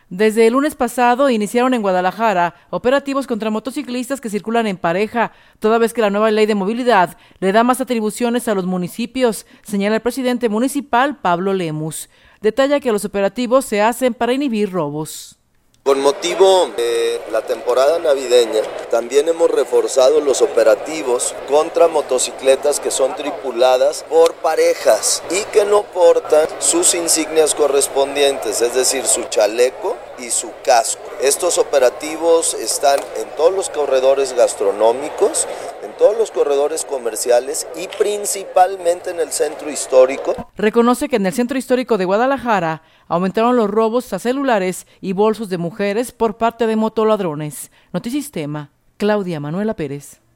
Desde el lunes pasado iniciaron en Guadalajara operativos contra motociclistas que circulan en pareja, toda vez que la nueva ley de movilidad le da más atribuciones a los municipios, señala el presidente municipal Pablo Lemus. Detalla que los operativos se hacen para inhibir robos. Con motivo de la temporada navideña, también hemos reforzado los operativos contra motocicletas que son tripuladas por parejas y que no portan sus insignias correspondientes, es decir, su chaleco y su casco. Estos operativos están en todos los corredores gastronómicos, en todos los corredores comerciales y principalmente en el centro histórico. Reconoce que en el centro histórico de Guadalajara aumentaron los robos a celulares y bolsos de mujeres por parte de motoladrones. Notisistema, Claudia Manuela Pérez.